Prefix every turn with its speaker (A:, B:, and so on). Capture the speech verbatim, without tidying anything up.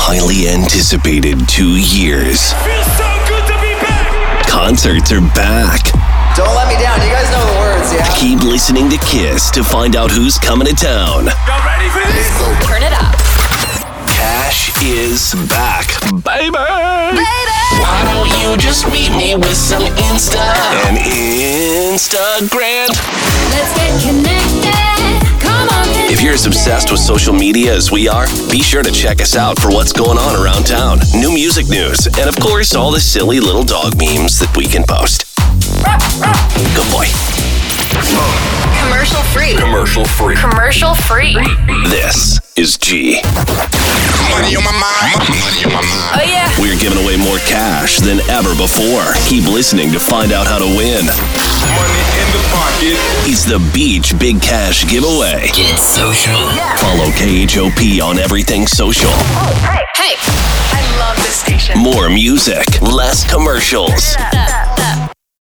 A: highly anticipated two years.
B: Feels so good to be back!
A: Concerts are back.
C: Don't let me down. You guys know the words, yeah?
A: Keep listening to Kiss to find out who's coming to town.
B: Y'all ready for this?
D: Turn it up.
A: Cash is back, baby.
E: Why don't you just meet me with some Insta?
A: And Instagram.
D: Let's get connected. Come on, get
A: If you're as obsessed with social media as we are, be sure to check us out for what's going on around town, new music news, and of course, all the silly little dog memes that we can post. Good boy.
D: commercial free.
A: Commercial free.
D: Commercial free.
A: This is G.
E: Money on my mind. Money on my mind.
D: Oh yeah.
A: We're giving away more cash than ever before. Keep listening to find out how to win.
B: Money in the pocket.
A: It's the Beach Big Cash Giveaway.
E: Get social.
A: Follow K H O P on everything social.
D: Hey. I love this station.
A: More music, less commercials.
D: Turn it up.